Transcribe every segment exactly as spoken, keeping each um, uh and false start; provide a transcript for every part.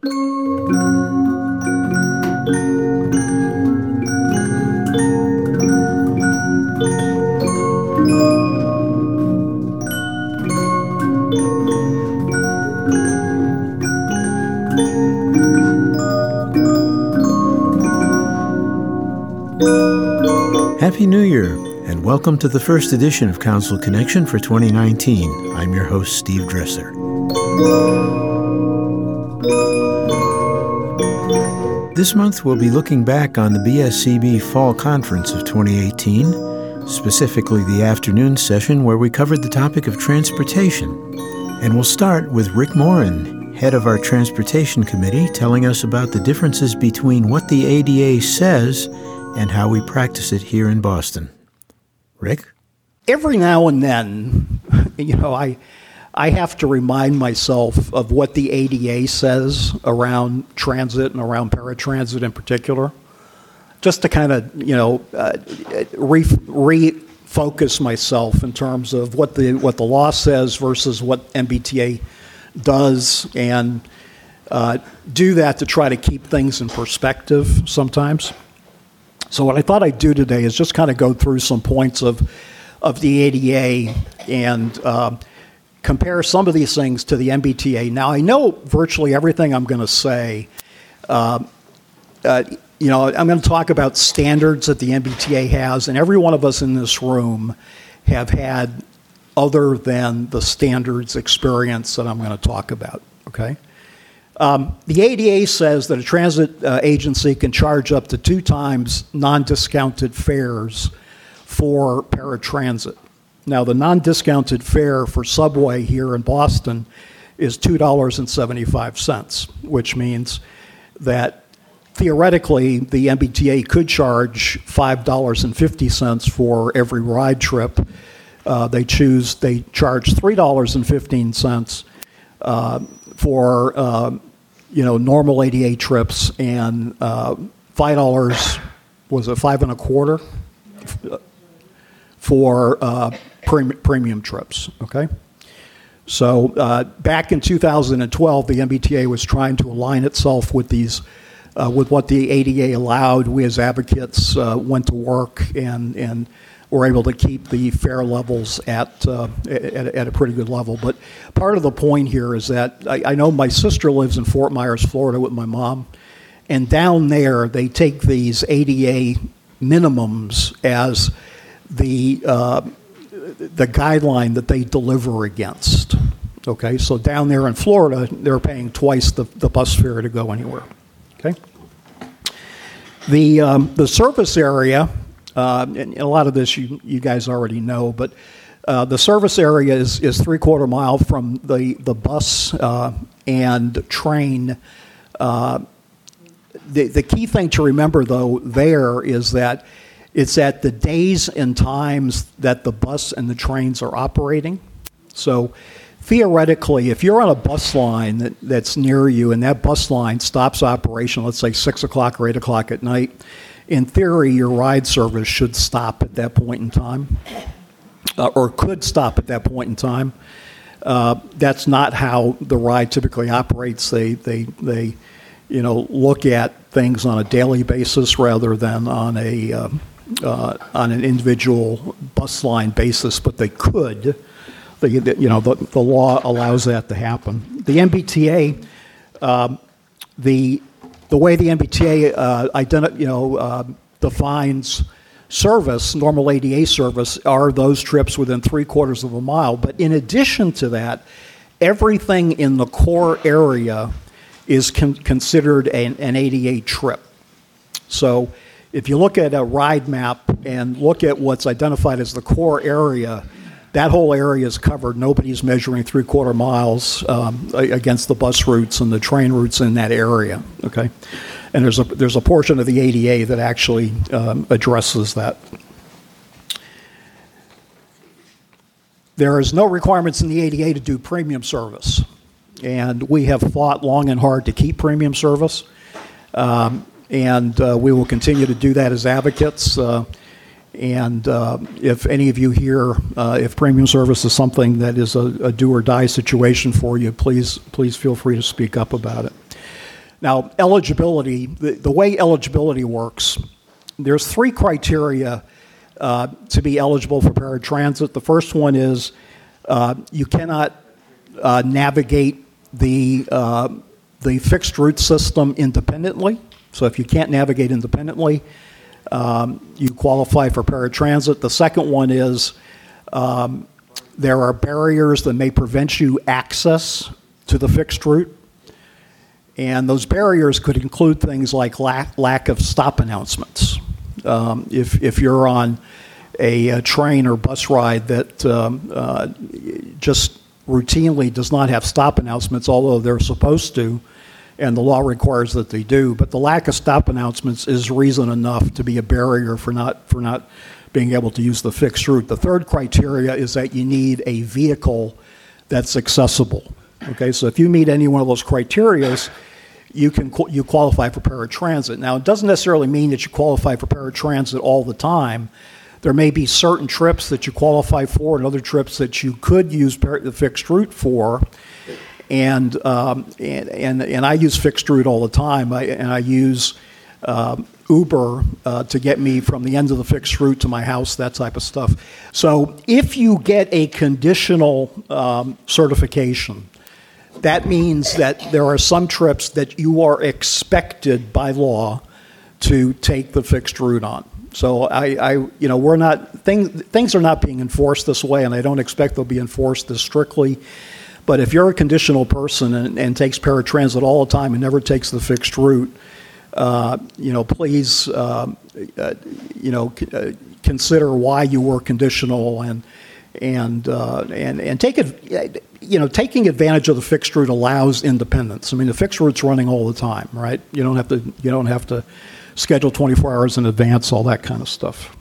Happy New Year, and welcome to the first edition of Council Connection for twenty nineteen. I'm your host, Steve Dresser. This month, we'll be looking back on the B S C B Fall Conference of twenty eighteen, specifically the afternoon session where we covered the topic of transportation. And we'll start with Rick Morin, head of our Transportation Committee, telling us about the differences between what the A D A says and how we practice it here in Boston. Rick? Every now and then, you know, I I have to remind myself of what the A D A says around transit and around paratransit in particular, just to kind of, you know, uh, re- refocus myself in terms of what the what the law says versus what M B T A does, and uh, do that to try to keep things in perspective sometimes. So what I thought I'd do today is just kind of go through some points of of the A D A and uh, compare some of these things to the M B T A. Now, I know virtually everything I'm going to say. Uh, uh, you know, I'm going to talk about standards that the M B T A has, and every one of us in this room have had other than the standards experience that I'm going to talk about, okay? Um, the A D A says that a transit uh, agency can charge up to two times non-discounted fares for paratransit. Now, the non-discounted fare for subway here in Boston is two dollars and seventy-five cents, which means that theoretically the M B T A could charge five dollars and fifty cents for every ride trip. Uh, they choose, they charge three dollars and fifteen cents uh, for uh, you know, normal A D A trips, and uh, five dollars, was it five and a quarter, for uh, pre- premium trips, okay? So uh, back in two thousand twelve, the M B T A was trying to align itself with these, uh, with what the A D A allowed. We as advocates uh, went to work and, and were able to keep the fare levels at, uh, at, at a pretty good level. But part of the point here is that I, I know my sister lives in Fort Myers, Florida with my mom, and down there they take these A D A minimums as the uh, the guideline that they deliver against. Okay, so down there in Florida, they're paying twice the, the bus fare to go anywhere. Okay, the um, the service area. Uh, and a lot of this you, you guys already know, but uh, the service area is, is three-quarter mile from the, the bus uh, and train. Uh, the, the key thing to remember, though, there is that it's at the days and times that the bus and the trains are operating. So theoretically, if you're on a bus line that, that's near you and that bus line stops operation, let's say six o'clock or eight o'clock at night, in theory, your ride service should stop at that point in time, uh, or could stop at that point in time. Uh, that's not how the ride typically operates. They, they, they, you know, look at things on a daily basis rather than on a uh, uh, on an individual bus line basis. But they could. They, you know, the, the law allows that to happen. The M B T A, um, the The way the M B T A uh, identi- you know, uh, defines service, normal A D A service, are those trips within three quarters of a mile. But in addition to that, everything in the core area is con- considered an, an A D A trip. So if you look at a ride map and look at what's identified as the core area, that whole area is covered. Nobody's measuring three-quarter miles um, against the bus routes and the train routes in that area, okay? And there's a, there's a portion of the A D A that actually um, addresses that. There is no requirements in the A D A to do premium service. And we have fought long and hard to keep premium service. Um, and uh, we will continue to do that as advocates. Uh, And uh, if any of you here, uh, if premium service is something that is a, a do or die situation for you, please please feel free to speak up about it. Now, eligibility, the, the way eligibility works, there's three criteria uh, to be eligible for paratransit. The first one is uh, you cannot uh, navigate the, uh, the fixed route system independently. So if you can't navigate independently, um, you qualify for paratransit. The second one is um, there are barriers that may prevent you access to the fixed route. And those barriers could include things like lack, lack of stop announcements. Um, if, if you're on a, a train or bus ride that um, uh, just routinely does not have stop announcements, although they're supposed to, and the law requires that they do, but the lack of stop announcements is reason enough to be a barrier for not, for not being able to use the fixed route. The third criteria is that you need a vehicle that's accessible. Okay, so if you meet any one of those criteria, you can you qualify for paratransit. Now, it doesn't necessarily mean that you qualify for paratransit all the time. There may be certain trips that you qualify for and other trips that you could use the fixed route for. And um, and, and and I use fixed route all the time, I, and I use um, Uber uh, to get me from the end of the fixed route to my house, that type of stuff. So if you get a conditional um, certification, that means that there are some trips that you are expected by law to take the fixed route on. So I, I you know, we're not things things are not being enforced this way, and I don't expect they'll be enforced this strictly. But if you're a conditional person and, and takes paratransit all the time and never takes the fixed route, uh, you know, please, uh, uh, you know, c- uh, consider why you were conditional and and uh, and and take it. You know, taking advantage of the fixed route allows independence. I mean, the fixed route's running all the time, right? You don't have to. You don't have to schedule twenty-four hours in advance, all that kind of stuff.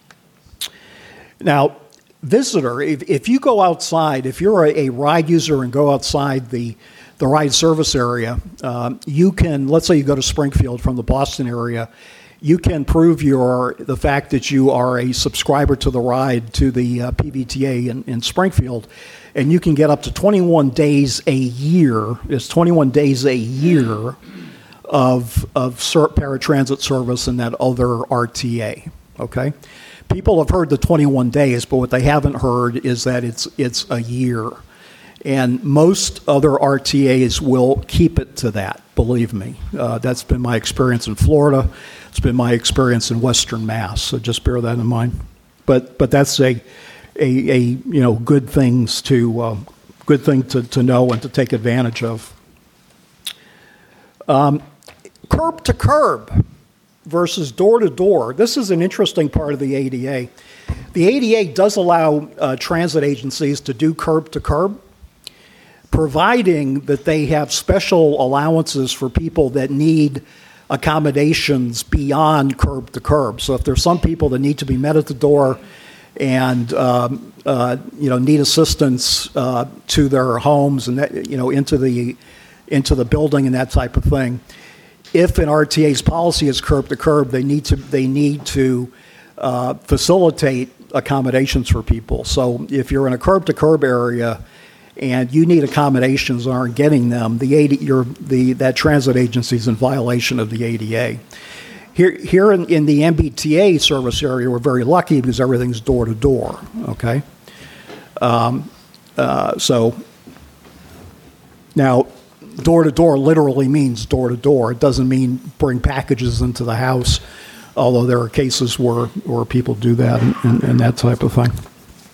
Now, visitor, if, if you go outside, if you're a, a ride user and go outside the the ride service area, um, you can. Let's say you go to Springfield from the Boston area. You can prove your the fact that you are a subscriber to the ride to the uh, P V T A in, in Springfield, and you can get up to twenty-one days a year. It's twenty-one days a year of of paratransit service in that other R T A. Okay, people have heard the twenty-one days, but what they haven't heard is that it's it's a year, and most other R T As will keep it to that. Believe me, uh, that's been my experience in Florida. It's been my experience in Western Mass, so just bear that in mind. But but that's a a, a you know good things to uh, good thing to, to know and to take advantage of. Um, curb to curb versus door to door. This is an interesting part of the A D A. The A D A does allow uh, transit agencies to do curb to curb, providing that they have special allowances for people that need accommodations beyond curb to curb. So if there's some people that need to be met at the door and um, uh, you know need assistance uh, to their homes and that, you know into the into the building and that type of thing, if an R T A's policy is curb to curb, they need to they need to uh, facilitate accommodations for people. So if you're in a curb to curb area and you need accommodations and aren't getting them, the A D, you're, the that transit agency is in violation of the A D A. Here, here in, in the M B T A service area, we're very lucky because everything's door to door. Okay, um, uh, so now door to door literally means door to door. It doesn't mean bring packages into the house, although there are cases where where people do that and, and, and that type of thing.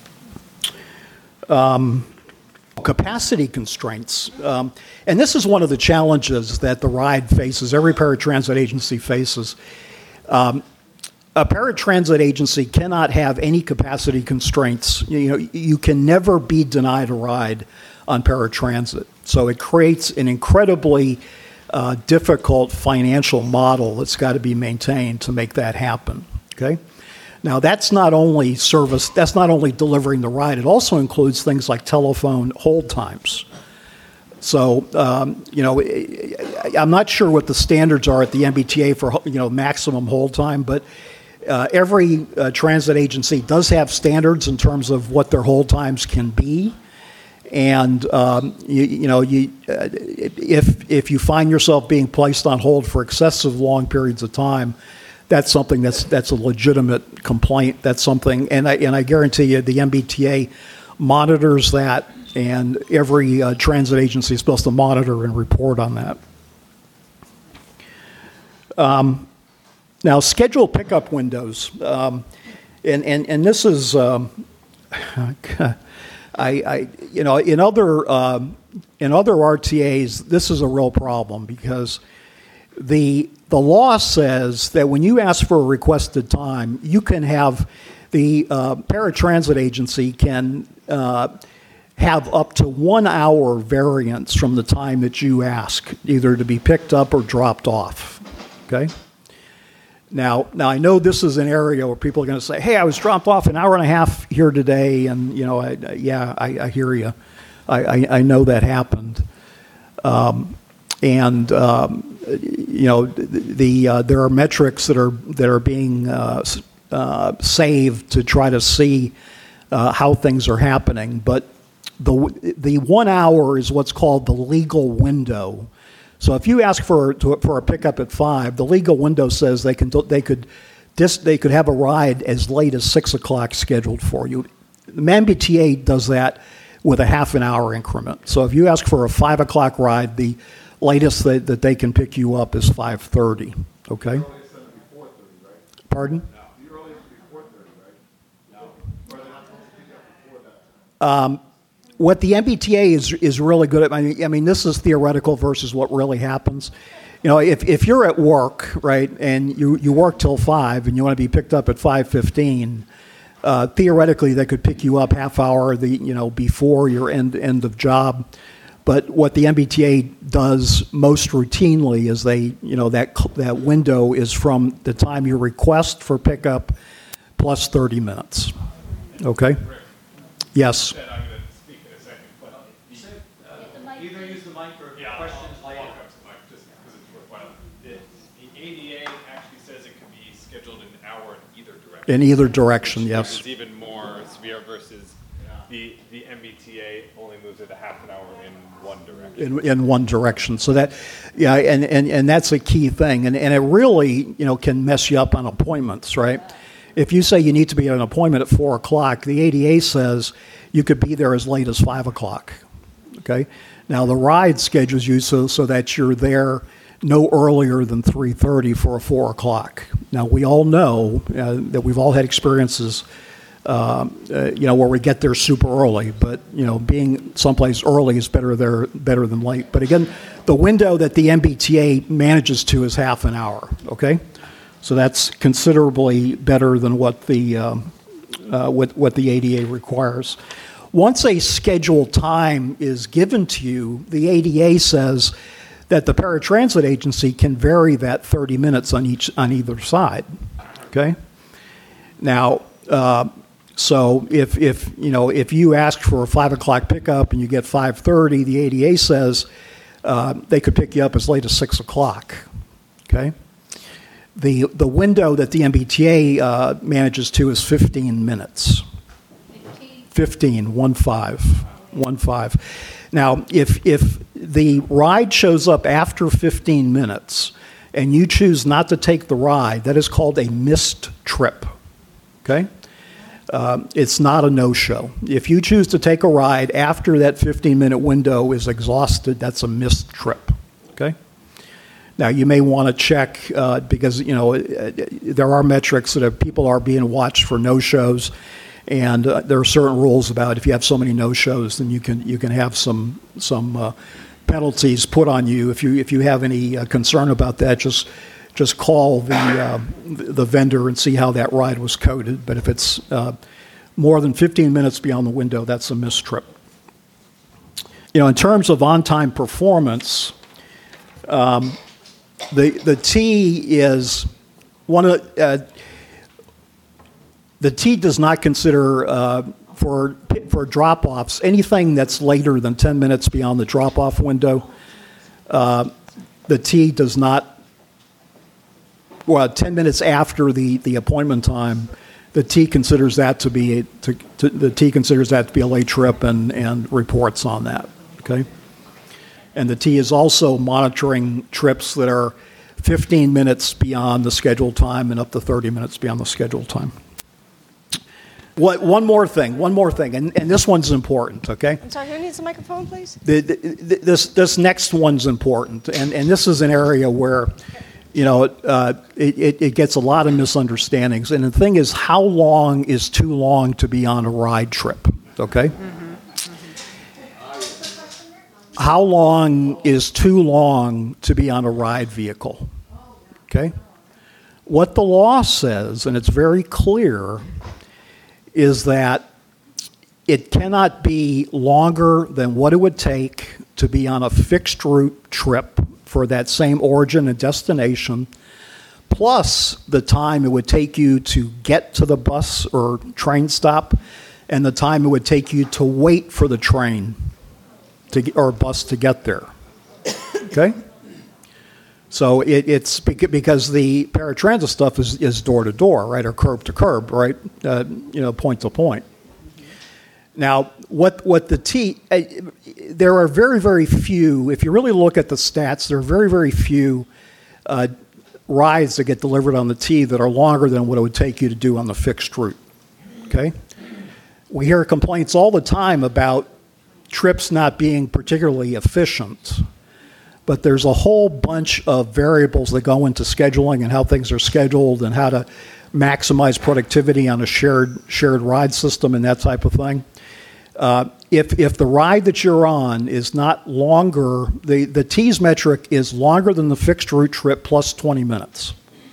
Um. Capacity constraints, um, and this is one of the challenges that the ride faces, every paratransit agency faces. Um, a paratransit agency cannot have any capacity constraints. You know, you can never be denied a ride on paratransit. So it creates an incredibly uh, difficult financial model that's got to be maintained to make that happen, okay? Now, that's not only service, that's not only delivering the ride, it also includes things like telephone hold times. So, um, you know, I'm not sure what the standards are at the M B T A for, you know, maximum hold time, but uh, every uh, transit agency does have standards in terms of what their hold times can be. And um, you, you know, you, uh, if if you find yourself being placed on hold for excessive long periods of time, that's something that's that's a legitimate complaint. That's something, and I and I guarantee you, the M B T A monitors that, and every uh, transit agency is supposed to monitor and report on that. Um, now, scheduled pickup windows, um, and and and this is. Um, I, I, you know, in other um, in other R T As, this is a real problem because the the law says that when you ask for a requested time, you can have the uh, paratransit agency can uh, have up to one hour variance from the time that you ask, either to be picked up or dropped off. Okay. Now, now I know this is an area where people are going to say, "Hey, I was dropped off an hour and a half here today," and you know, I, yeah, I, I hear you. I, I, I know that happened, um, and um, you know, the, the uh, there are metrics that are that are being uh, uh, saved to try to see uh, how things are happening. But the the one hour is what's called the legal window. So if you ask for to, for a pickup at five, the legal window says they can they could dis, they could have a ride as late as six o'clock scheduled for you. The M B T A does that with a half an hour increment. So if you ask for a five o'clock ride, the latest that, that they can pick you up is five thirty. Okay. Pardon? Um, What the M B T A is is really good at, I mean, I mean, this is theoretical versus what really happens. You know, if, if you're at work, right, and you, you work till five and you want to be picked up at five fifteen, uh, theoretically they could pick you up half hour the you know before your end end of job. But what the M B T A does most routinely is they, you know, that that window is from the time you request for pickup plus thirty minutes. Okay? Yes. Either use the mic or yeah, questions I'll, I'll later. walk up to the mic just because it's worthwhile. The, the A D A actually says it can be scheduled an hour in either direction. In either direction, which yes. is even more severe versus the, the M B T A only moves it a half an hour in one direction. In, in one direction. So that, yeah, and, and, and that's a key thing. And, and it really, you know, can mess you up on appointments, right? If you say you need to be at an appointment at four o'clock, the A D A says you could be there as late as five o'clock, okay? Now, the ride schedules you so, so that you're there no earlier than three thirty for a four o'clock. Now, we all know uh, that we've all had experiences, uh, uh, you know, where we get there super early. But, you know, being someplace early is better there, better than late. But again, the window that the M B T A manages to is half an hour, okay? So that's considerably better than what the, um, uh, what, what the A D A requires. Once a scheduled time is given to you, the A D A says that the paratransit agency can vary that thirty minutes on each on either side. Okay. Now, uh, so if if you know if you ask for a five o'clock pickup and you get five thirty, the A D A says uh, they could pick you up as late as six o'clock. Okay. The the window that the M B T A uh, manages to is fifteen minutes. fifteen, one five, one five. Now, if if the ride shows up after fifteen minutes and you choose not to take the ride, that is called a missed trip, okay? Um, it's not a no-show. If you choose to take a ride after that fifteen-minute window is exhausted, that's a missed trip, okay? Now, you may want to check uh, because, you know, there are metrics that if people are being watched for no-shows. And uh, there are certain rules about if you have so many no-shows, then you can you can have some some uh, penalties put on you. If you if you have any uh, concern about that, just just call the uh, the vendor and see how that ride was coded. But if it's uh, more than fifteen minutes beyond the window, that's a missed trip. You know, in terms of on-time performance, um, the the T is one of uh, The T does not consider uh, for for drop-offs anything that's later than ten minutes beyond the drop-off window. Uh, the T does not, well, ten minutes after the, the appointment time, the T considers that to be a, to, to, the T considers that to be a late trip and, and reports on that. Okay, and the T is also monitoring trips that are fifteen minutes beyond the scheduled time and up to thirty minutes beyond the scheduled time. What, one more thing, one more thing, and, and this one's important, okay? I'm sorry, who needs a microphone, please? The, the, this, this next one's important, and, and this is an area where, you know, uh, it, it, it gets a lot of misunderstandings. And the thing is, how long is too long to be on a ride trip, okay? Mm-hmm. Mm-hmm. How long is too long to be on a ride vehicle, okay? What the law says, and it's very clear, is that it cannot be longer than what it would take to be on a fixed route trip for that same origin and destination, plus the time it would take you to get to the bus or train stop, and the time it would take you to wait for the train to, or bus to get there. Okay? So it, it's because the paratransit stuff is, is door to door, right, or curb to curb, right, uh, you know, point to point. Now, what what the T, uh, there are very, very few, if you really look at the stats, there are very, very few uh, rides that get delivered on the T that are longer than what it would take you to do on the fixed route, okay? We hear complaints all the time about trips not being particularly efficient, but there's a whole bunch of variables that go into scheduling and how things are scheduled and how to maximize productivity on a shared shared ride system and that type of thing. Uh, if if the ride that you're on is not longer, the, the T's metric is longer than the fixed route trip plus twenty minutes.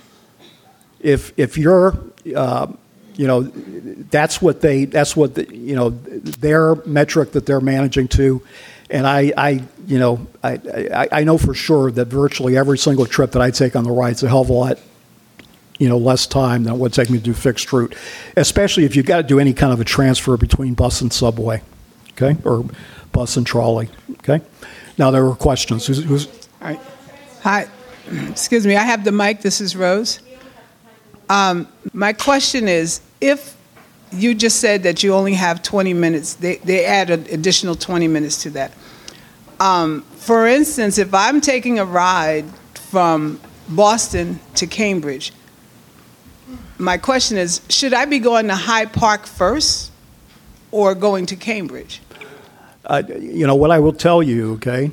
If if you're, uh, you know, that's what they that's what the, you know their metric that they're managing to. And I, I, you know, I, I, I know for sure that virtually every single trip that I take on the ride is a hell of a lot, you know, less time than it would take me to do fixed route, especially if you've got to do any kind of a transfer between bus and subway, okay, or bus and trolley, okay. Now there were questions. Who's, who's All right. Hi. Excuse me. I have the mic. This is Rose. Um, my question is, if you just said that you only have twenty minutes. They, they add an additional twenty minutes to that. Um, for instance, if I'm taking a ride from Boston to Cambridge, my question is, should I be going to Hyde Park first or going to Cambridge? Uh, you know, what I will tell you, okay,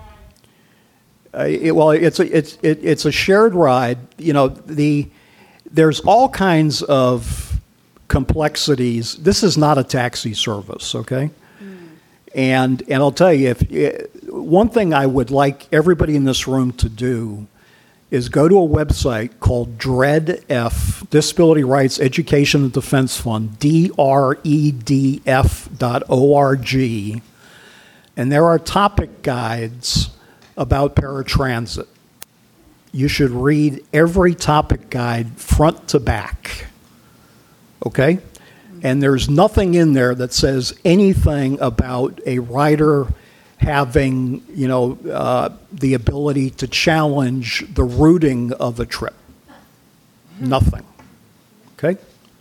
uh, it, well, it's a, it's, it, it's a shared ride. You know, the there's all kinds of complexities. This is not a taxi service, okay? Mm. And and I'll tell you, if one thing I would like everybody in this room to do is go to a website called DREDF, Disability Rights Education and Defense Fund, D R E D F dot O R G, and there are topic guides about paratransit. You should read every topic guide front to back. Okay? And there's nothing in there that says anything about a rider having, you know, uh, the ability to challenge the routing of the trip. Nothing. Okay?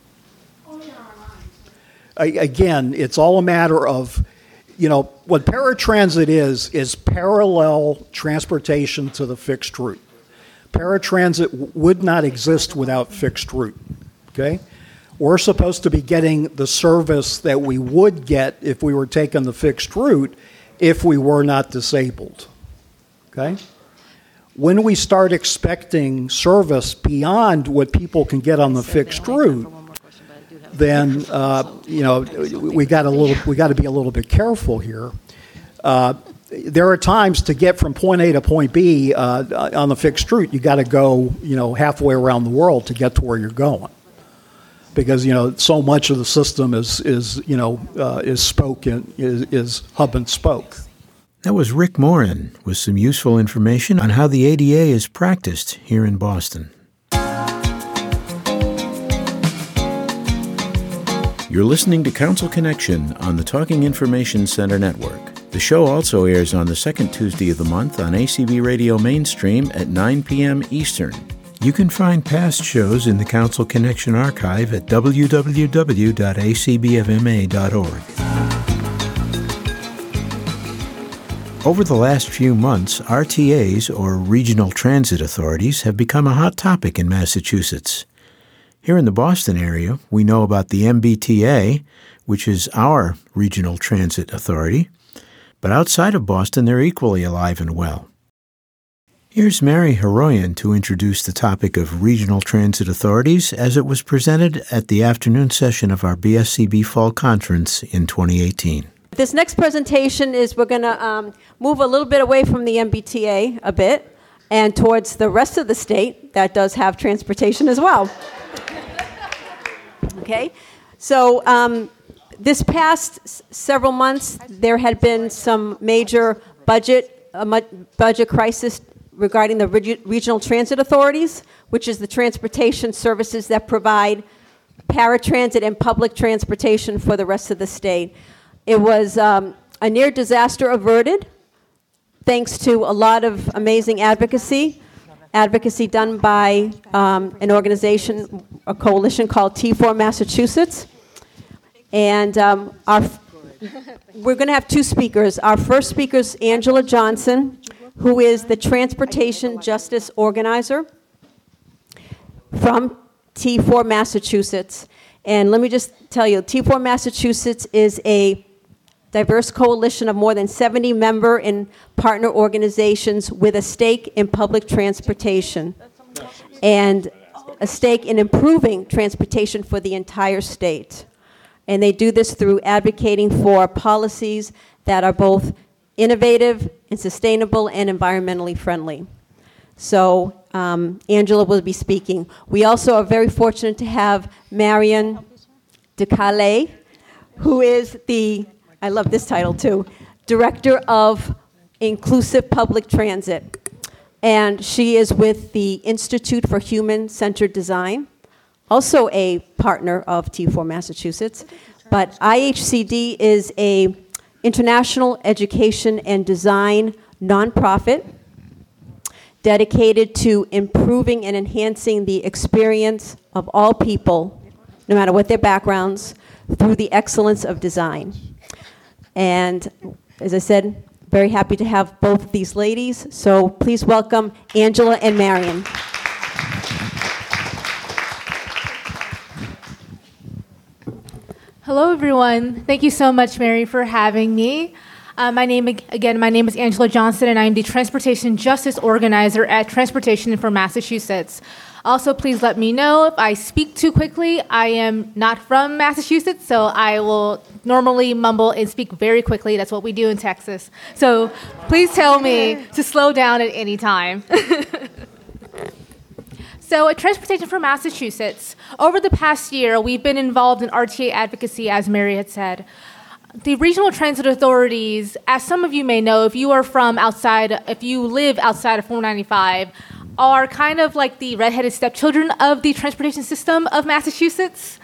I, again, it's all a matter of, you know, what paratransit is, is parallel transportation to the fixed route. Paratransit w- would not exist without fixed route. Okay? We're supposed to be getting the service that we would get if we were taking the fixed route if we were not disabled. Okay? When we start expecting service beyond what people can get on the fixed route, then uh, you know we got a little we got to be a little bit careful here. Uh, there are times to get from point A to point B uh, on the fixed route, you got to go you know halfway around the world to get to where you're going. Because you know so much of the system is is you know uh, is spoken is, is hub and spoke. That was Rick Morin with some useful information on how the A D A is practiced here in Boston. You're listening to Council Connection on the Talking Information Center Network. The show also airs on the second Tuesday of the month on A C B Radio Mainstream at nine p.m. Eastern. You can find past shows in the Council Connection archive at w w w dot a c b f m a dot org. Over the last few months, R T As, or Regional Transit Authorities, have become a hot topic in Massachusetts. Here in the Boston area, we know about the M B T A, which is our Regional Transit Authority, but outside of Boston, they're equally alive and well. Here's Mary Heroyan to introduce the topic of Regional Transit Authorities as it was presented at the afternoon session of our B S C B Fall Conference in twenty eighteen. This next presentation is we're going to um, move a little bit away from the M B T A a bit and towards the rest of the state that does have transportation as well. Okay, so um, this past s- several months there had been some major budget uh, mu- budget crisis regarding the regi- regional transit authorities, which is the transportation services that provide paratransit and public transportation for the rest of the state. It was um, a near disaster averted, thanks to a lot of amazing advocacy, advocacy done by um, an organization, a coalition called T four Massachusetts. And um, our, we're going to have two speakers. Our first speaker is Angela Johnson, who is the Transportation Justice Organizer from T four Massachusetts. And let me just tell you, T four Massachusetts is a diverse coalition of more than seventy member and partner organizations with a stake in public transportation and a stake in improving transportation for the entire state. And they do this through advocating for policies that are both innovative and sustainable and environmentally friendly. So um, Angela will be speaking. We also are very fortunate to have Marion DeCalais, who is the, I love this title too, Director of Inclusive Public Transit. And she is with the Institute for Human-Centered Design, also a partner of T four Massachusetts. But I H C D is a international education and design nonprofit dedicated to improving and enhancing the experience of all people, no matter what their backgrounds, through the excellence of design. And as I said, very happy to have both of these ladies. So please welcome Angela and Marion. Hello, everyone. Thank you so much, Mary, for having me. Uh, my name, again, my name is Angela Johnson, and I'm the Transportation Justice Organizer at Transportation for Massachusetts. Also, please let me know if I speak too quickly. I am not from Massachusetts, so I will normally mumble and speak very quickly. That's what we do in Texas. So please tell me to slow down at any time. So at Transportation for Massachusetts, over the past year, we've been involved in R T A advocacy, as Mary had said. The regional transit authorities, as some of you may know, if you are from outside, if you live outside of four ninety-five, are kind of like the redheaded stepchildren of the transportation system of Massachusetts.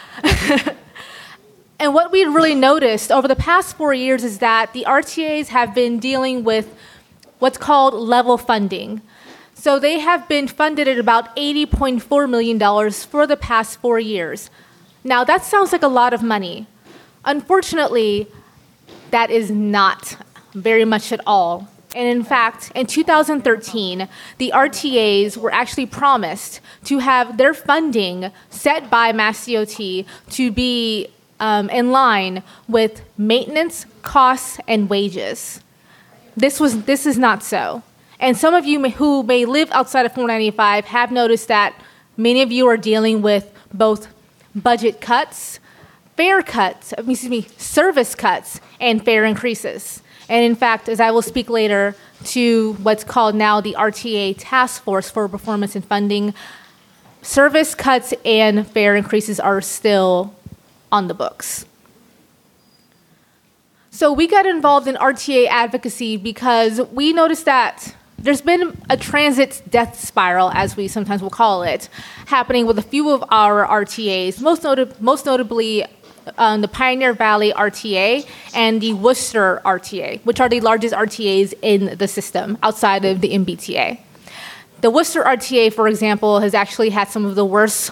And what we really noticed over the past four years is that the R T As have been dealing with what's called level funding. So they have been funded at about eighty point four million dollars for the past four years. Now, that sounds like a lot of money. Unfortunately, that is not very much at all. And in fact, in two thousand thirteen, the R T As were actually promised to have their funding set by MassDOT to be um, in line with maintenance, costs, and wages. This was this is not so. And some of you may, who may live outside of four ninety-five have noticed that many of you are dealing with both budget cuts, fare cuts, excuse me, service cuts, and fare increases. And in fact, as I will speak later to what's called now the R T A Task Force for Performance and Funding, service cuts and fare increases are still on the books. So we got involved in R T A advocacy because we noticed that there's been a transit death spiral, as we sometimes will call it, happening with a few of our R T As, most, notab- most notably um, the Pioneer Valley R T A and the Worcester R T A, which are the largest R T As in the system outside of the M B T A. the Worcester R T A, for example, has actually had some of the worst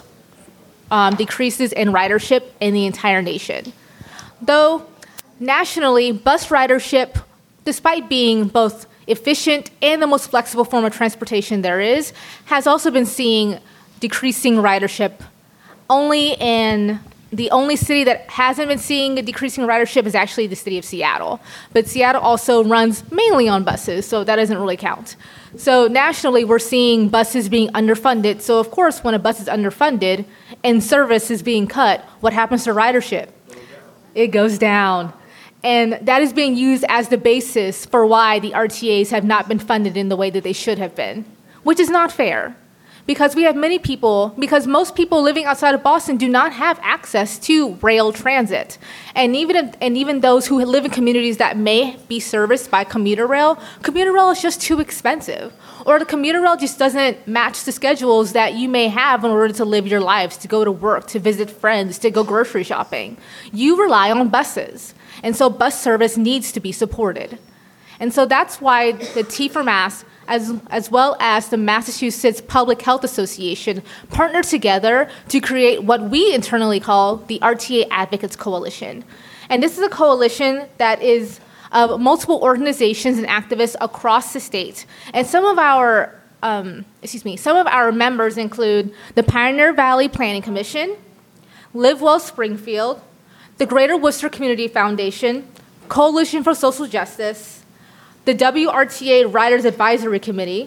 um, decreases in ridership in the entire nation. Though nationally, bus ridership, despite being both efficient and the most flexible form of transportation there is, has also been seeing decreasing ridership. Only in the only city that hasn't been seeing a decreasing ridership is actually the city of Seattle. But Seattle also runs mainly on buses, so that doesn't really count. So nationally, we're seeing buses being underfunded. So of course, when a bus is underfunded and service is being cut, what happens to ridership? It goes down. And that is being used as the basis for why the R T As have not been funded in the way that they should have been, which is not fair. Because we have many people, because most people living outside of Boston do not have access to rail transit. And even, and even those who live in communities that may be serviced by commuter rail, commuter rail is just too expensive. Or the commuter rail just doesn't match the schedules that you may have in order to live your lives, to go to work, to visit friends, to go grocery shopping. You rely on buses. And so bus service needs to be supported. And so that's why the T for Mass, as, as well as the Massachusetts Public Health Association, partnered together to create what we internally call the R T A Advocates Coalition. And this is a coalition that is of multiple organizations and activists across the state. And some of our, um, excuse me, some of our members include the Pioneer Valley Planning Commission, Live Well Springfield, the Greater Worcester Community Foundation, Coalition for Social Justice, the W R T A Riders Advisory Committee,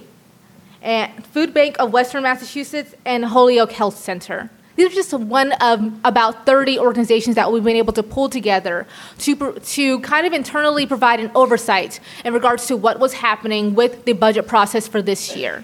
and Food Bank of Western Massachusetts, and Holyoke Health Center. These are just one of about thirty organizations that we've been able to pull together to, to kind of internally provide an oversight in regards to what was happening with the budget process for this year.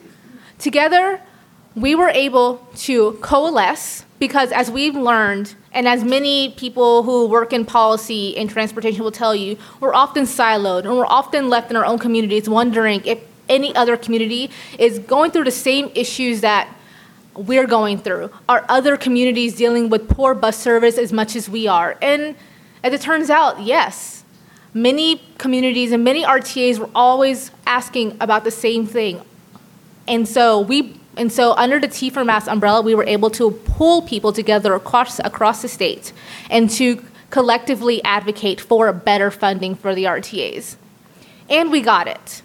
Together, we were able to coalesce because, as we've learned, and as many people who work in policy and transportation will tell you, we're often siloed and we're often left in our own communities wondering if any other community is going through the same issues that we're going through. Are other communities dealing with poor bus service as much as we are? And as it turns out, yes. Many communities and many R T As were always asking about the same thing. And so we And so under the T for Mass umbrella, we were able to pull people together across, across the state and to collectively advocate for better funding for the R T As. And we got it.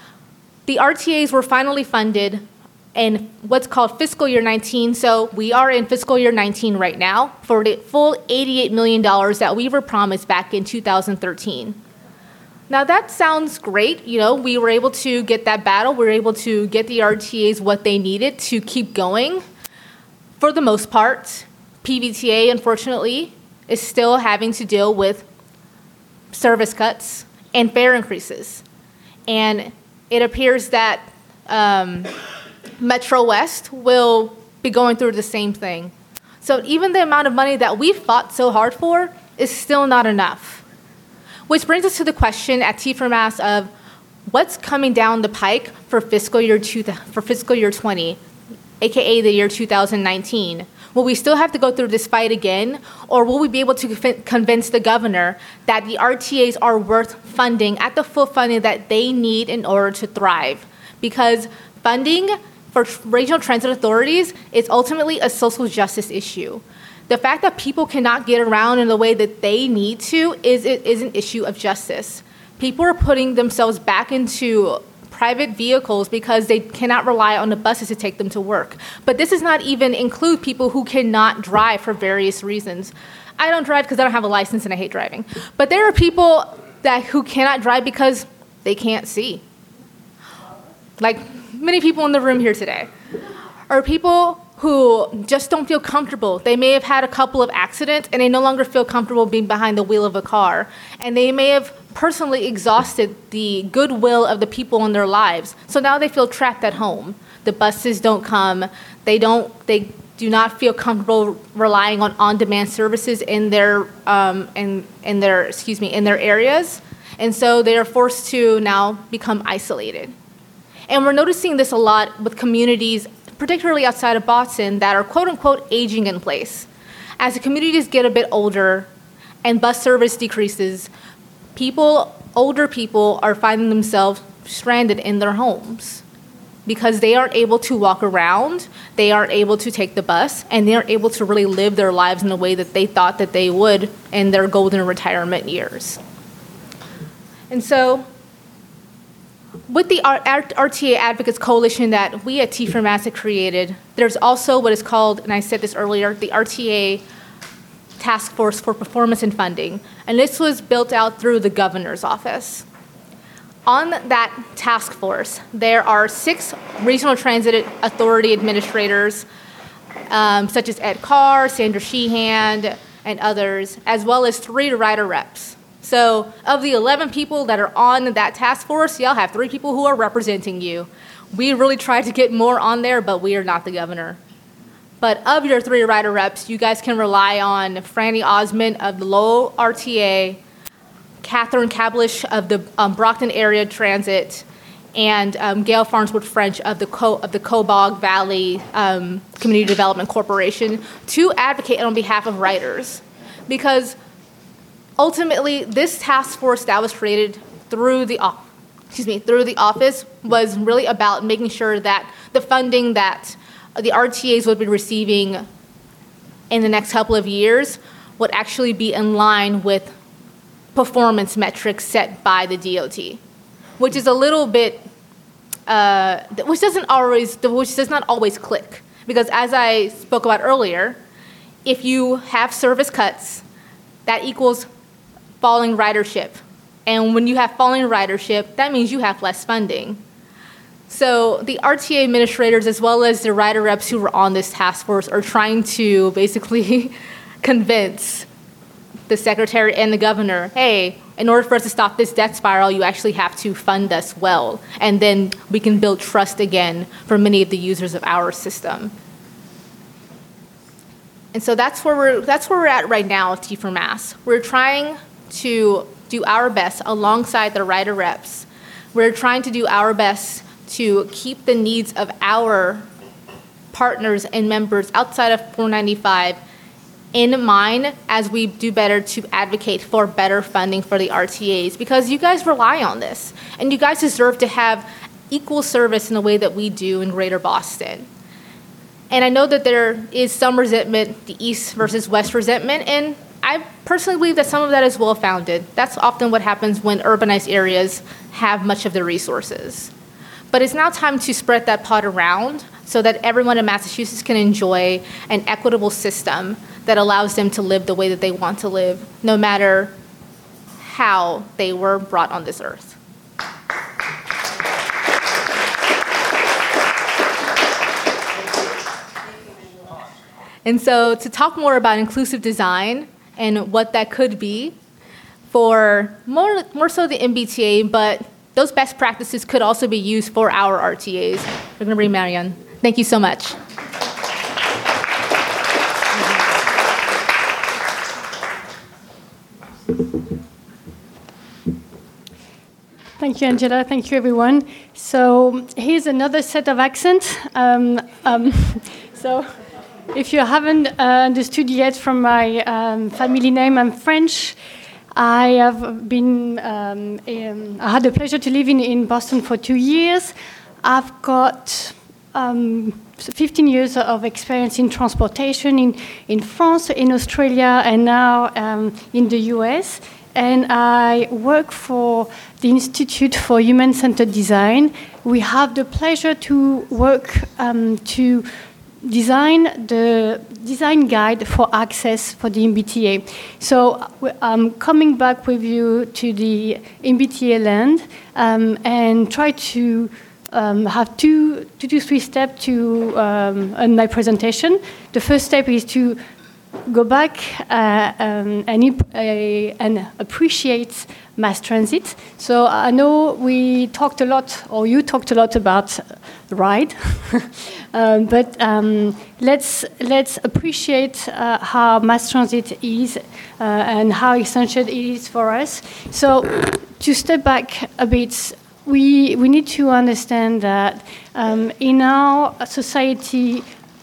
The R T As were finally funded in what's called fiscal year nineteen. So we are in fiscal year nineteen right now for the full eighty-eight million dollars that we were promised back in two thousand thirteen. Now that sounds great. You know, we were able to get that battle. We were able to get the R T As what they needed to keep going. For the most part, P V T A, unfortunately, is still having to deal with service cuts and fare increases. And it appears that um, Metro West will be going through the same thing. So even the amount of money that we've fought so hard for is still not enough. Which brings us to the question at T for Mass of what's coming down the pike for fiscal year two, for fiscal year twenty, aka the year two thousand nineteen. Will we still have to go through this fight again, or will we be able to convince the governor that the R T As are worth funding at the full funding that they need in order to thrive? Because funding for regional transit authorities is ultimately a social justice issue. The fact that people cannot get around in the way that they need to is, is an issue of justice. People are putting themselves back into private vehicles because they cannot rely on the buses to take them to work. But this does not even include people who cannot drive for various reasons. I don't drive because I don't have a license and I hate driving. But there are people that who cannot drive because they can't see. Like many people in the room here today. Or people who just don't feel comfortable. They may have had a couple of accidents and they no longer feel comfortable being behind the wheel of a car. And they may have personally exhausted the goodwill of the people in their lives. So now they feel trapped at home. The buses don't come. They don't, they do not feel comfortable relying on on-demand services in their, um, in, in their, excuse me, in their areas. And so they are forced to now become isolated. And we're noticing this a lot with communities, particularly outside of Boston, that are quote-unquote aging in place. As the communities get a bit older and bus service decreases, people, older people are finding themselves stranded in their homes. because they aren't able to walk around, they aren't able to take the bus, and they aren't able to really live their lives in a way that they thought that they would in their golden retirement years. And so, with the R T A Advocates Coalition that we at T four Mass have created, there's also what is called, and I said this earlier, the R T A Task Force for Performance and Funding, and this was built out through the governor's office. On that task force, there are six regional transit authority administrators, um, such as Ed Carr, Sandra Sheehan, and others, as well as three rider reps. So of the eleven people that are on that task force, y'all have three people who are representing you. We really tried to get more on there, but we are not the governor. But of your three rider reps, you guys can rely on Franny Osmond of the Lowell R T A, Catherine Kablish of the um, Brockton Area Transit, and um, Gail Farnsworth French of the Co- of the Cobog Valley um, Community Development Corporation to advocate on behalf of riders. Because ultimately, this task force that was created through the excuse me through the office was really about making sure that the funding that the R T As would be receiving in the next couple of years would actually be in line with performance metrics set by the D O T, which is a little bit, uh, which doesn't always, which does not always click. Because as I spoke about earlier, if you have service cuts, that equals falling ridership. And when you have falling ridership, that means you have less funding. So the R T A administrators, as well as the rider reps who were on this task force, are trying to basically convince the secretary and the governor, hey, in order for us to stop this death spiral, you actually have to fund us well. And then we can build trust again for many of the users of our system. And so that's where we're, that's where we're at right now with T four Mass. We're trying to do our best alongside the rider reps. We're trying to do our best to keep the needs of our partners and members outside of four ninety-five in mind as we do better to advocate for better funding for the R T As, because you guys rely on this, and you guys deserve to have equal service in the way that we do in Greater Boston. And I know that there is some resentment, the East versus West resentment, and I personally believe that some of that is well-founded. That's often what happens when urbanized areas have much of the resources. But it's now time to spread that pot around so that everyone in Massachusetts can enjoy an equitable system that allows them to live the way that they want to live, no matter how they were brought on this earth. And so to talk more about inclusive design and what that could be for more, more so the M B T A, but those best practices could also be used for our R T As. We're going to bring Marianne. Thank you so much. Thank you, Angela. Thank you, everyone. So here's another set of accents. Um, um, so if you haven't uh, understood yet from my um, family name, I'm French. I have been, um, um, I had the pleasure to live in, in Boston for two years. I've got um, fifteen years of experience in transportation in, in France, in Australia, and now um, in the U S. And I work for the Institute for Human-Centered Design. We have the pleasure to work um, to design the design guide for access for the M B T A. So I'm coming back with you to the M B T A land um, and try to um, have two, two to three steps to um, on my presentation. The first step is to go back uh, um, and, uh, and appreciate mass transit. So I know we talked a lot, or you talked a lot about the ride, um, but um, let's let's appreciate uh, how mass transit is uh, and how essential it is for us. So to step back a bit, we we need to understand that um, in our society,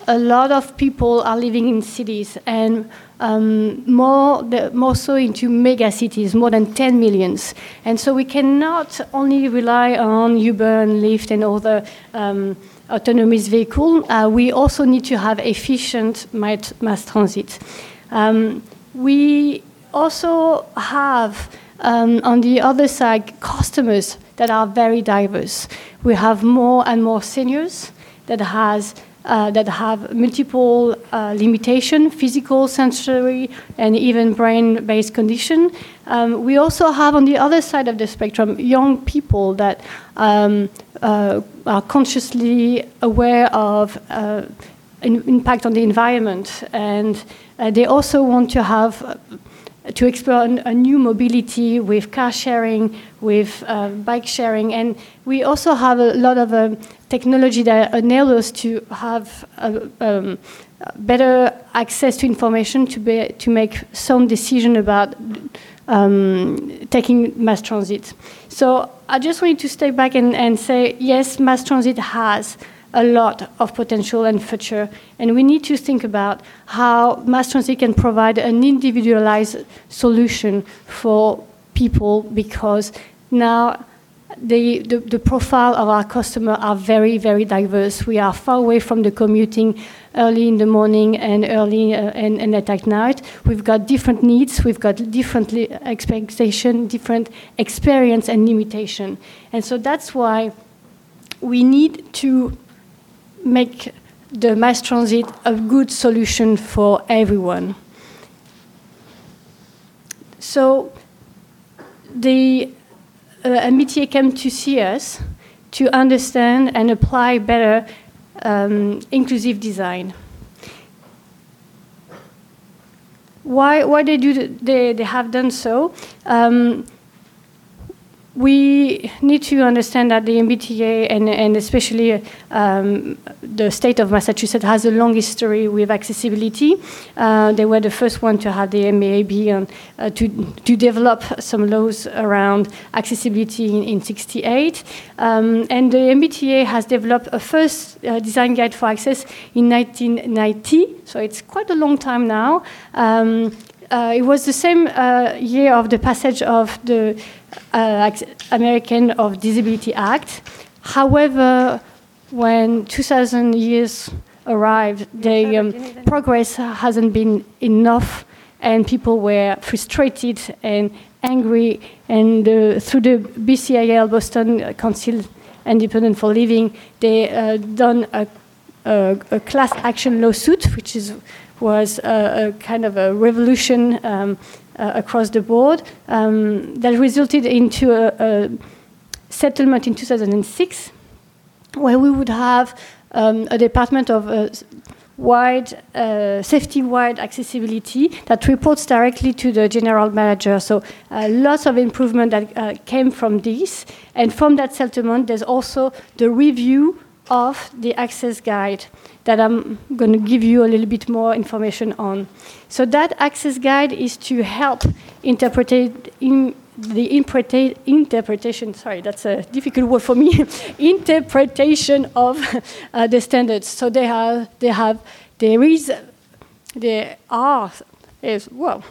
a lot of people are living in cities, and um, more, the, more so into mega cities, more than ten millions. And so we cannot only rely on Uber and Lyft and other um, autonomous vehicles. Uh, we also need to have efficient mass transit. Um, we also have, um, on the other side, customers that are very diverse. We have more and more seniors that has uh, that have multiple uh, limitations, physical, sensory, and even brain-based condition. Um, we also have on the other side of the spectrum young people that um, uh, are consciously aware of uh, an impact on the environment, and uh, they also want to have uh, to explore an, a new mobility with car sharing, with uh, bike sharing, and we also have a lot of uh, technology that enables us to have a, um, better access to information to be to make some decision about um, taking mass transit. So I just wanted to step back and, and say, yes, mass transit has a lot of potential and future, and we need to think about how mass transit can provide an individualized solution for people, because now the, the, the profile of our customer are very, very diverse. We are far away from the commuting early in the morning and early uh, and, and at night. We've got different needs, we've got different expectation, different experience and limitation. And so that's why we need to make the mass transit a good solution for everyone. So the uh, M B T A came to see us to understand and apply better um, inclusive design. Why, why they, do the, they, they have done so? Um, We need to understand that the M B T A and, and especially um, the state of Massachusetts has a long history with accessibility. Uh, they were the first one to have the M A A B and uh, to, to develop some laws around accessibility in, in sixty-eight. Um, and the M B T A has developed a first uh, design guide for access in nineteen ninety, so it's quite a long time now. Um, uh, it was the same uh, year of the passage of the Uh, American of Disability Act. However, when two thousand years arrived, the um, progress hasn't been enough, and people were frustrated and angry. And uh, through the B C I L, Boston Council Independent for Living, they uh, done a, a, a class action lawsuit, which is was a, a kind of a revolution um, Uh, across the board, um, that resulted into a, a settlement in two thousand six, where we would have um, a department of uh, wide uh, safety-wide accessibility that reports directly to the general manager. So uh, lots of improvement that uh, came from this, and from that settlement, there's also the review of the access guide that I'm going to give you a little bit more information on. So that access guide is to help interpret in the interpreta interpretation, sorry, that's a difficult word for me, interpretation of uh, the standards. So they have, they have, there is, there are, is, well,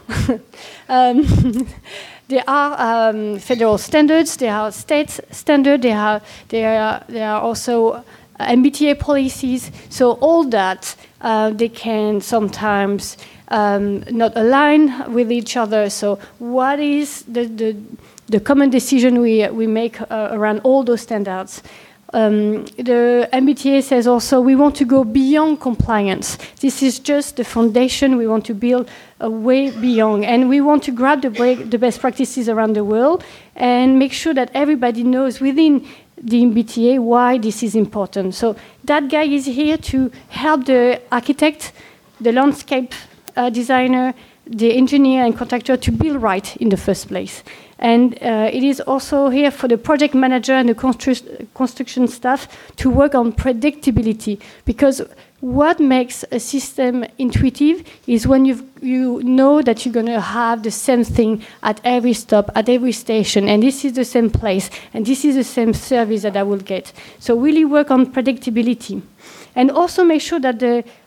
um, there are um, federal standards, there are state standards, there are, there are, there are also M B T A policies, so all that uh, they can sometimes um, not align with each other. So what is the, the, the common decision we, we make uh, around all those standards? Um, the M B T A says also we want to go beyond compliance. This is just the foundation. We want to build a way beyond, and we want to grab the, break, the best practices around the world and make sure that everybody knows within the M B T A why this is important. So that guy is here to help the architect, the landscape uh, designer, the engineer and contractor to build right in the first place. And uh, it is also here for the project manager and the constru construction staff to work on predictability, because what makes a system intuitive is when you've, you know that you're going to have the same thing at every stop, at every station, and this is the same place, and this is the same service that I will get. So really work on predictability. And also make sure that the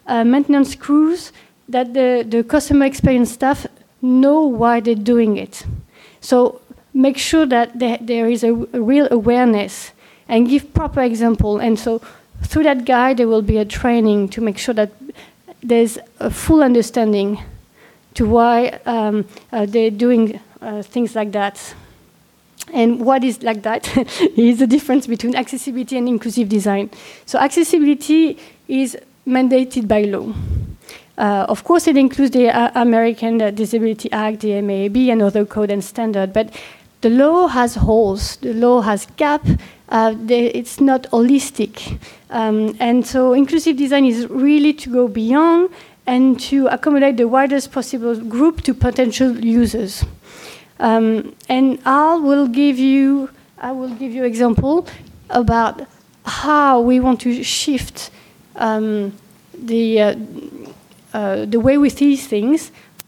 uh, maintenance crews that the, the customer experience staff know why they're doing it. So make sure that there, there is a, a real awareness and give proper example. And so through that guide, there will be a training to make sure that there's a full understanding to why um, uh, they're doing uh, things like that. And what is like that is the difference between accessibility and inclusive design. So accessibility is mandated by law. Uh, of course, it includes the uh, American uh, Disability Act, the M A A B, and other code and standard. But the law has holes. The law has gaps. Uh, it's not holistic. Um, and so inclusive design is really to go beyond and to accommodate the widest possible group to potential users. Um, and I will give you, I will give you example about how we want to shift um, the uh, uh, the way we see things,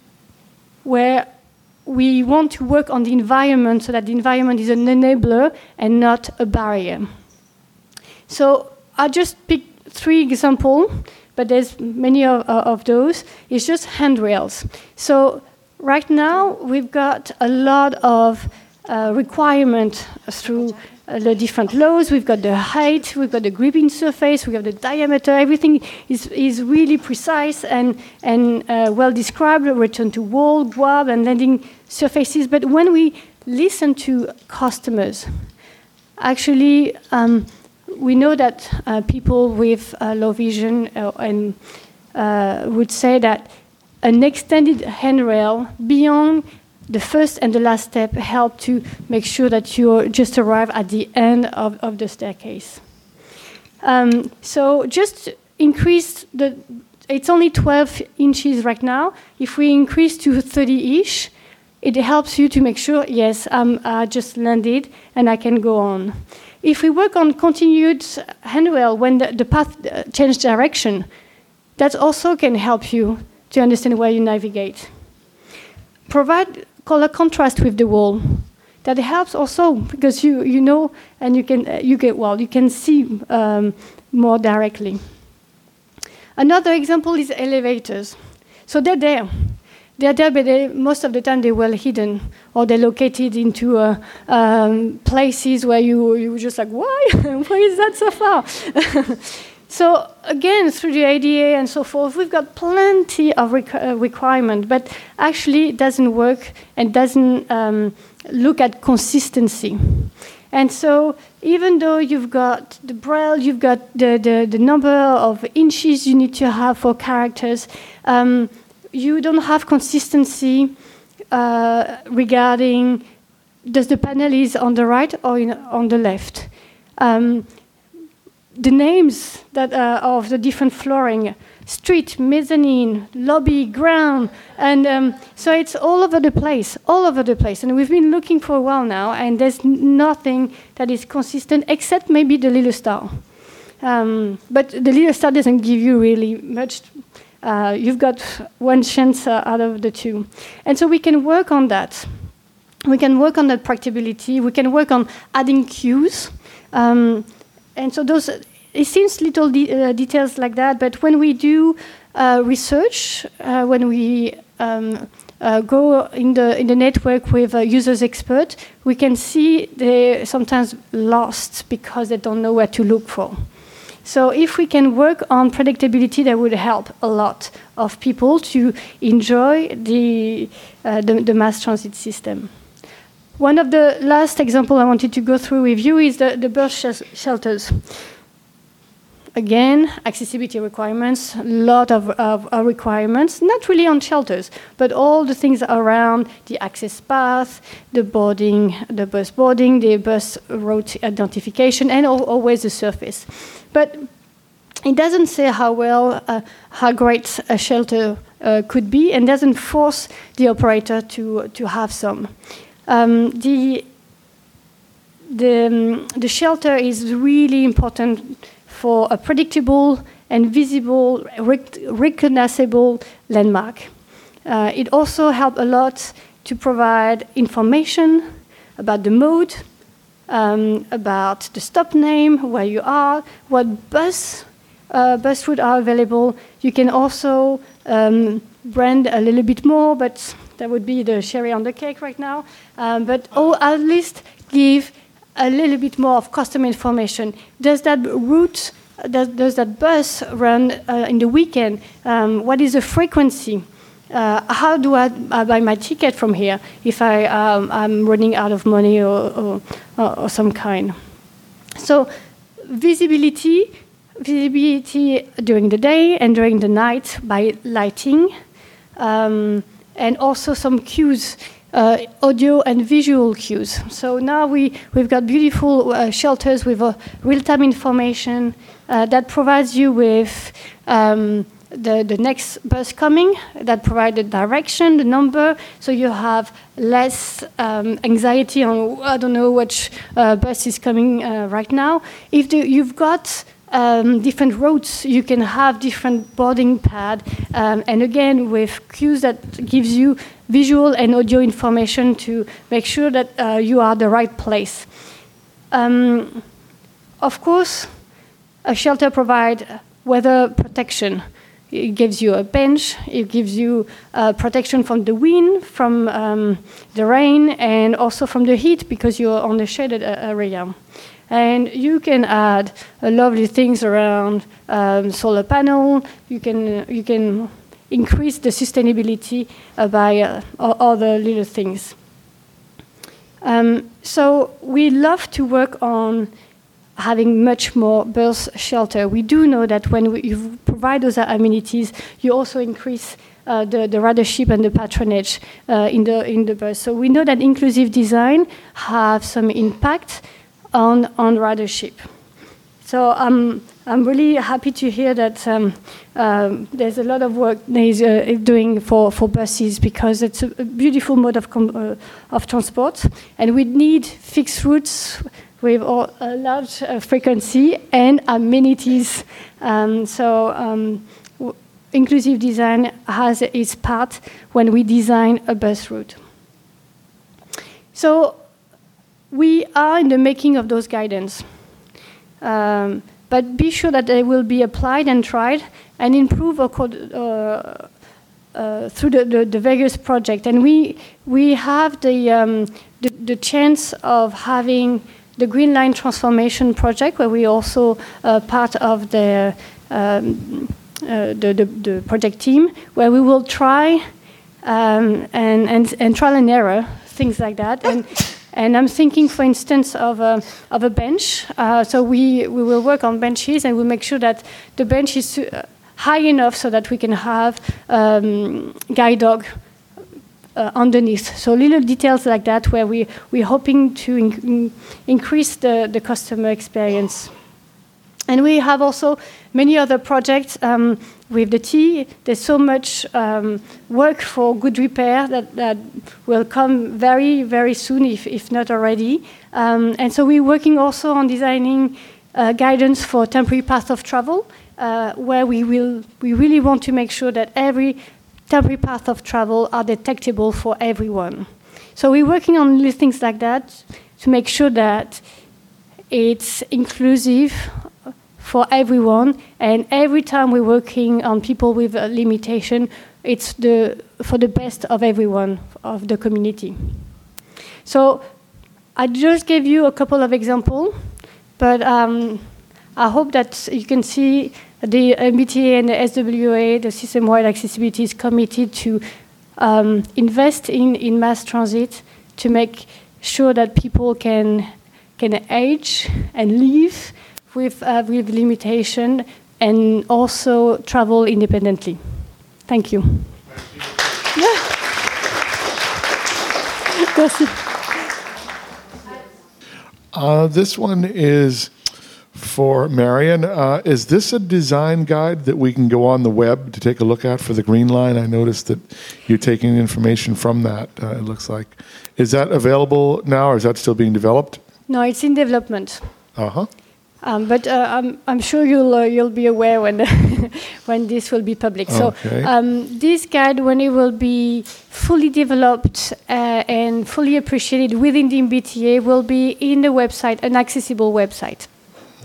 where we want to work on the environment so that the environment is an enabler and not a barrier. So I just picked three examples, but there's many of, of those. It's just handrails. So right now, we've got a lot of uh, requirement through uh, the different laws. We've got the height, we've got the gripping surface, we have the diameter. Everything is, is really precise and, and uh, well described, return to wall, guab, and landing surfaces. But when we listen to customers, actually, um, we know that uh, people with uh, low vision uh, and uh, would say that an extended handrail beyond the first and the last step help to make sure that you just arrive at the end of, of the staircase. Um, so just increase the, it's only twelve inches right now. If we increase to thirty-ish, it helps you to make sure, yes, I'm uh, just landed and I can go on. If we work on continued handrail when the, the path uh, changes direction, that also can help you to understand where you navigate. Provide color contrast with the wall. That helps also because you you know and you can uh, you get well you can see um, more directly. Another example is elevators. So they're there. They're there, but they, most of the time they're well hidden, or they're located into uh, um, places where you you just like, why? Why is that so far? So again, through the A D A and so forth, we've got plenty of requ- uh, requirement, but actually it doesn't work and doesn't um, look at consistency. And so even though you've got the braille, you've got the, the, the number of inches you need to have for characters, um, you don't have consistency uh, regarding does the panel is on the right or in, on the left. Um, The names that uh, of the different flooring, street, mezzanine, lobby, ground, and um, so it's all over the place, all over the place. And we've been looking for a while now, and there's nothing that is consistent except maybe the little star. Um, but the little star doesn't give you really much. Uh, you've got one chance uh, out of the two. And so we can work on that. We can work on that practicability. We can work on adding cues. Um, And so those, it seems little de- uh, details like that, but when we do uh, research, uh, when we um, uh, go in the in the network with a users expert, we can see they're sometimes lost because they don't know where to look for. So if we can work on predictability, that would help a lot of people to enjoy the uh, the, the mass transit system. One of the last examples I wanted to go through with you is the, the bus sh- shelters. Again, accessibility requirements, a lot of, of, of requirements, not really on shelters, but all the things around the access path, the boarding, the bus boarding, the bus route identification, and al- always the surface. But it doesn't say how well, uh, how great a shelter uh, could be, and doesn't force the operator to, to have some. Um, the the, um, the shelter is really important for a predictable and visible, rec- recognizable landmark. Uh, it also helps a lot to provide information about the mode, um, about the stop name, where you are, what bus uh, bus routes are available. You can also um, brand a little bit more, but that would be the cherry on the cake right now. Um, but oh, at least give a little bit more of customer information. Does that route, does, does that bus run uh, in the weekend? Um, what is the frequency? Uh, how do I, I buy my ticket from here if I, um, I'm running out of money or, or, or some kind? So visibility, visibility during the day and during the night by lighting, um, and also some cues, uh, audio and visual cues. So now we, we've got beautiful uh, shelters with uh, real-time information uh, that provides you with um, The, the next bus coming, that provide the direction, the number, so you have less um, anxiety on, I don't know which uh, bus is coming uh, right now. If the, you've got um, different routes, you can have different boarding pad, um, and again with cues that gives you visual and audio information to make sure that uh, you are at the right place. Um, of course, a shelter provides weather protection. It gives you a bench, it gives you uh, protection from the wind, from um, the rain, and also from the heat because you're on the shaded area. And you can add uh, lovely things around um, solar panel, you can, you can increase the sustainability uh, by uh, other little things. Um, so we love to work on having much more bus shelter. We do know that when we, you provide those amenities, you also increase uh, the, the ridership and the patronage uh, in the in the bus. So we know that inclusive design have some impact on on ridership. So um, I'm really happy to hear that um, um, there's a lot of work he's uh, doing for, for buses because it's a, a beautiful mode of com uh, of transport, and we need fixed routes with a large uh, frequency and amenities. Um, so um, inclusive design has its part when we design a bus route. So we are in the making of those guidance. Um, but be sure that they will be applied and tried and improved uh, uh, through the, the, the various projects. And we, we have the, um, the, the chance of having the Green Line Transformation Project, where we also uh, part of the, um, uh, the, the, the project team, where we will try um, and, and, and trial and error, things like that. And, and I'm thinking, for instance, of a, of a bench. Uh, so we, we will work on benches, and we'll make sure that the bench is high enough so that we can have um, guide dog Uh, underneath. So little details like that where we, we're hoping to in, in increase the, the customer experience. And we have also many other projects um, with the T. There's so much um, work for good repair that, that will come very, very soon, if, if not already. Um, and so we're working also on designing uh, guidance for temporary path of travel, uh, where we will we really want to make sure that every temporary path of travel are detectable for everyone. So we're working on little things like that to make sure that it's inclusive for everyone, and every time we're working on people with a limitation, it's the, for the best of everyone, of the community. So I just gave you a couple of examples, but um, I hope that you can see the M B T A and the S W A, the system-wide accessibility, is committed to um, invest in, in mass transit to make sure that people can, can age and live with, uh, with limitation and also travel independently. Thank you. uh, this one is for Marion. Uh, is this a design guide that we can go on the web to take a look at for the Green Line? I noticed that you're taking information from that, uh, it looks like. Is that available now, or is that still being developed? No, it's in development. Uh-huh. Um, but uh, I'm, I'm sure you'll uh, you'll be aware when when this will be public. Okay. So um, this guide, when it will be fully developed uh, and fully appreciated within the M B T A, will be in the website, an accessible website.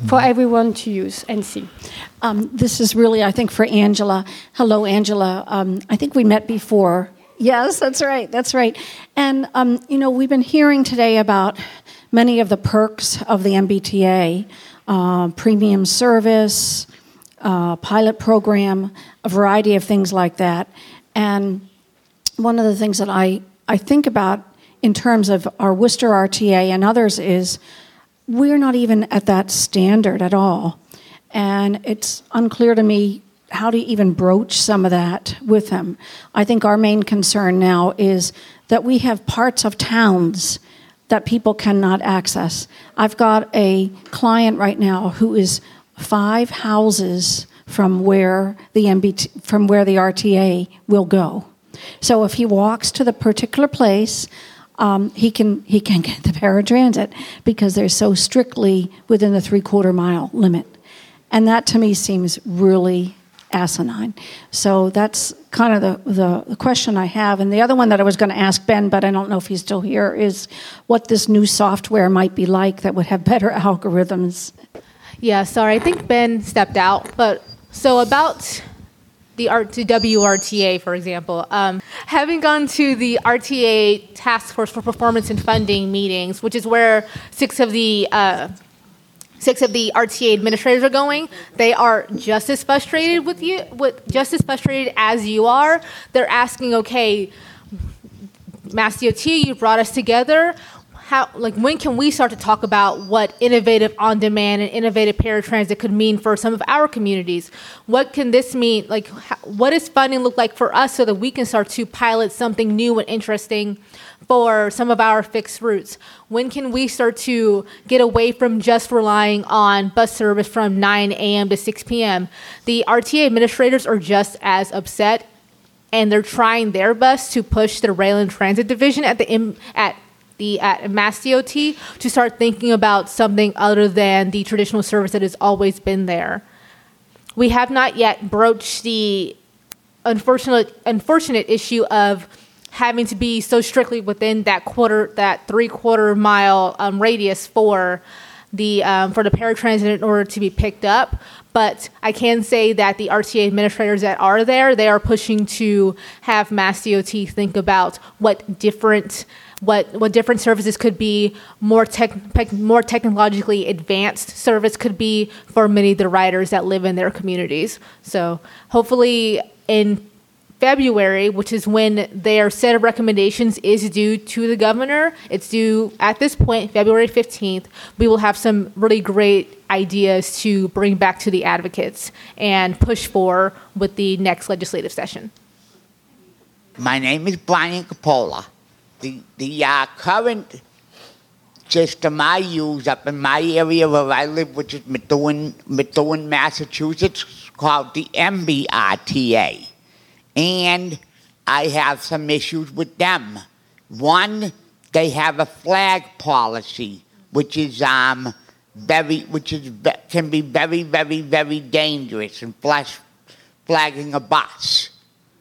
for everyone to use and see. Um, this is really, I think, for Angela. Hello, Angela. Um, I think we met before. Yes, that's right. That's right. And, um, you know, we've been hearing today about many of the perks of the M B T A, uh, premium service, uh, pilot program, a variety of things like that. And one of the things that I, I think about in terms of our Worcester R T A and others is we're not even at that standard at all. And it's unclear to me how to even broach some of that with them. I think our main concern now is that we have parts of towns that people cannot access. I've got a client right now who is five houses from where the M B T, from where the R T A will go. So if he walks to the particular place, um, he can he can get the paratransit because they're so strictly within the three-quarter mile limit. And that to me seems really asinine. So that's kind of the, the, the question I have. And the other one that I was going to ask Ben, but I don't know if he's still here, is what this new software might be like that would have better algorithms. Yeah, sorry, I think Ben stepped out. But so about the R- to W R T A, for example, um, having gone to the R T A Task Force for Performance and Funding meetings, which is where six of the uh, Six of the R T A administrators are going. They are just as frustrated with you, with just as frustrated as you are. They're asking, okay, Mass D O T, you brought us together. How, like, when can we start to talk about what innovative on-demand and innovative paratransit could mean for some of our communities? What can this mean? Like, how, what does funding look like for us so that we can start to pilot something new and interesting for some of our fixed routes? When can we start to get away from just relying on bus service from nine a.m. to six p.m.? The R T A administrators are just as upset, and they're trying their best to push the Rail and Transit Division at the at the at Mass D O T to start thinking about something other than the traditional service that has always been there. We have not yet broached the unfortunate unfortunate issue of having to be so strictly within that quarter, that three-quarter mile um, radius for the um, for the paratransit in order to be picked up. But I can say that the R T A administrators that are there, they are pushing to have Mass D O T think about what different what what different services could be, more tech, more technologically advanced service could be for many of the riders that live in their communities. So hopefully in February, which is when their set of recommendations is due to the governor, it's due at this point, February fifteenth, we will have some really great ideas to bring back to the advocates and push for with the next legislative session. My name is Brian Capola. The, the uh, current system I use up in my area where I live, which is Methuen, Methuen, Massachusetts, is called the M B R T A. And I have some issues with them. One, they have a flag policy, which is um very, which is can be very, very, very dangerous in flash, flagging a bus,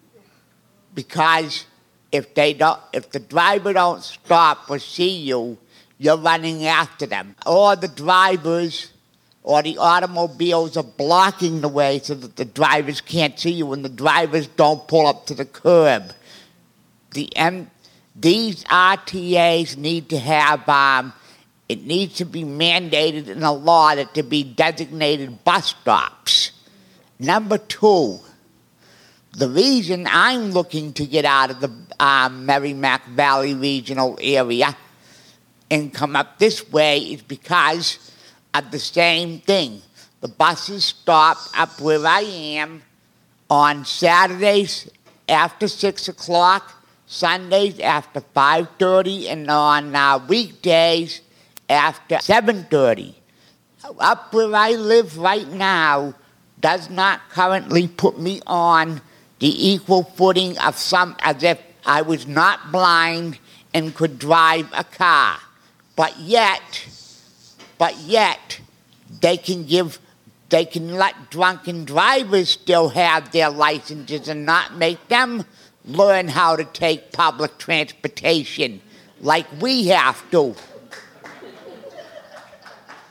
because if they don't, if the driver don't stop or see you, you're running after them. Or the drivers or the automobiles are blocking the way so that the drivers can't see you, and the drivers don't pull up to the curb. The M, these R T As need to have, um, it needs to be mandated in a law that to be designated bus stops. Number two, the reason I'm looking to get out of the um, Merrimack Valley regional area and come up this way is because of the same thing. The buses stop up where I am on Saturdays after six o'clock, Sundays after five thirty, and on uh, weekdays after seven thirty. Up where I live right now does not currently put me on the equal footing of some, as if I was not blind and could drive a car. But yet, but yet, they can give, they can let drunken drivers still have their licenses and not make them learn how to take public transportation like we have to.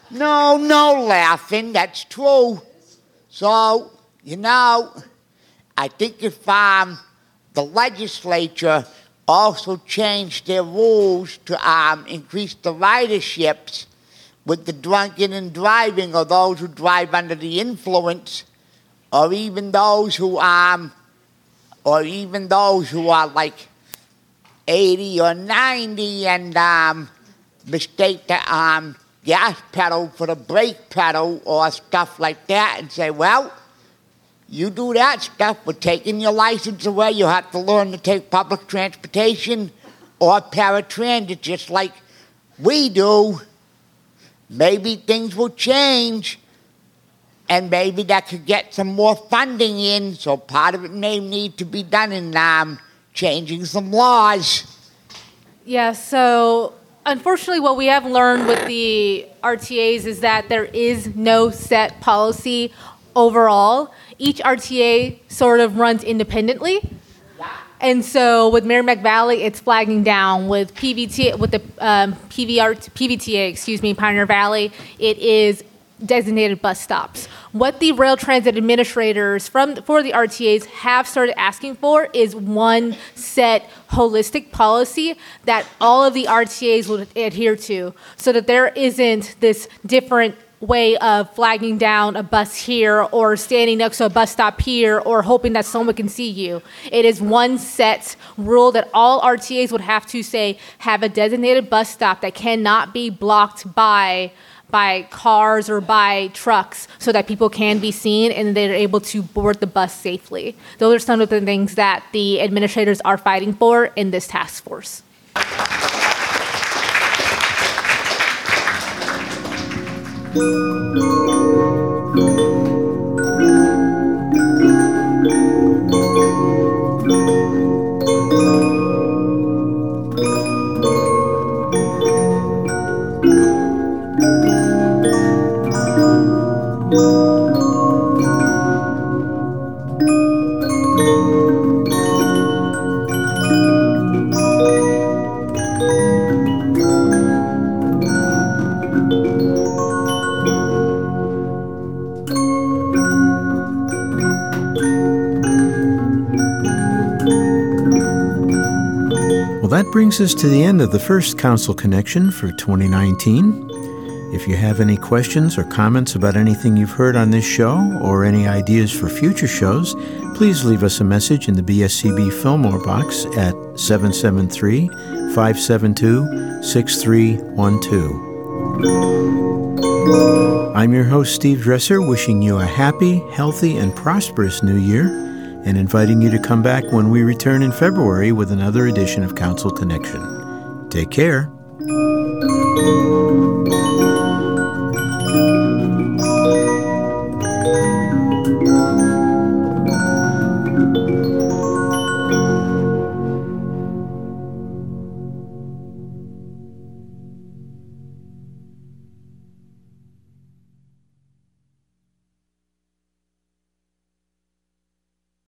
No, no laughing. That's true. So, you know, I think if um, the legislature also changed their rules to um, increase the riderships with the drunken and driving, or those who drive under the influence, or even those who um, or even those who are like eighty or ninety and um, mistake the um, gas pedal for the brake pedal or stuff like that, and say, well, you do that stuff, we're taking your license away, you have to learn to take public transportation or paratransit just like we do. Maybe things will change, and maybe that could get some more funding in, so part of it may need to be done in um, changing some laws. Yeah, so unfortunately what we have learned with the R T As is that there is no set policy overall. Each R T A sort of runs independently. And so with Merrimack Valley, it's flagging down. With P V T, with the um, P V R, P V T A, excuse me, Pioneer Valley, it is designated bus stops. What the rail transit administrators from for the R T As have started asking for is one set holistic policy that all of the R T As would adhere to, so that there isn't this different way of flagging down a bus here or standing next to a bus stop here or hoping that someone can see you. It is one set rule that all R T As would have to say have a designated bus stop that cannot be blocked by by cars or by trucks, so that people can be seen and they're able to board the bus safely. Those are some of the things that the administrators are fighting for in this task force. Well, that brings us to the end of the first Council Connection for twenty nineteen. If you have any questions or comments about anything you've heard on this show or any ideas for future shows, please leave us a message in the B S C B Fillmore box at seven seven three, five seven two, six three one two. I'm your host, Steve Dresser, wishing you a happy, healthy, and prosperous new year, and inviting you to come back when we return in February with another edition of Council Connection. Take care.